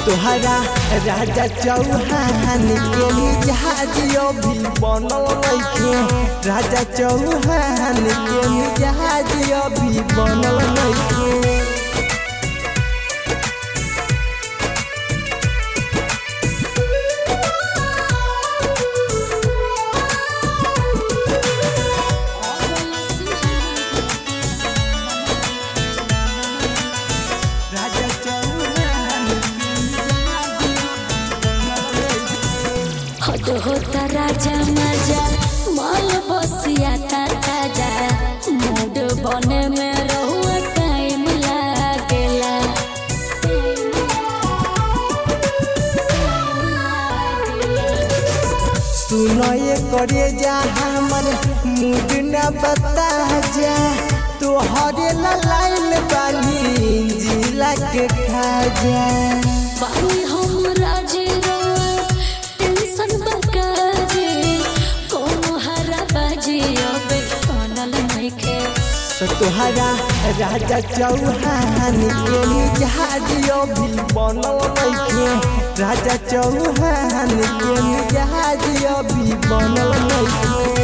तोहरा राजा चौहान के मिजाज अभी बनल नइखे। राजा चौहान के मिजाज अभी बनल नइखे। होता राजा मजा माल बसिया ताजा मूड बने में रहुआ टाइम लागेला। सुनो ये करे जा हमर मूड न बता जा। तोहरे लाइल बानी जिला के खा जा। बानी हम राजी टेंशन बकाजे कोनो हरा बाजी अबे बनल नइखे। तोहरा राजा चौहान के मिजाज अभी बनल नइखे। राजा चौहान के मिजाज अभी बनल नइखे।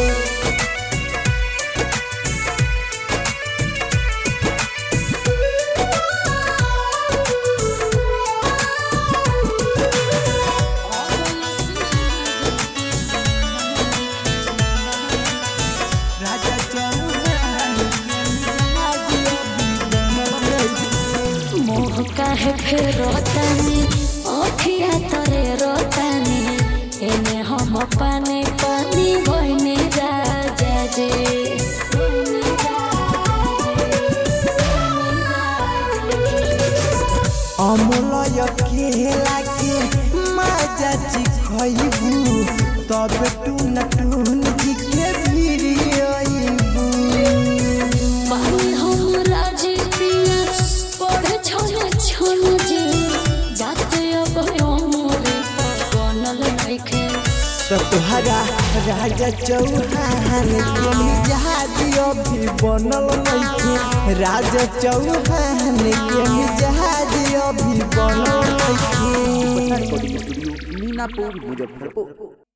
मोह काहे फेर रोतानी अखिया तरे रोतानी एने हम पानी पानी भइनी राजा जे। अमलय केला के मजा चिखइबू तब टून टून जी के भिरी अइबू। पानी हम राजी पिया पढ़े छोले छोले जे जाते अब मोरे बनल नइखे। तोहरा राजा चौहान के मिजाज अभी बनल नइखे। राजा चौहान के मिजाज अभी बनल नइखे। मीनापुर मुजफ्फरपुर।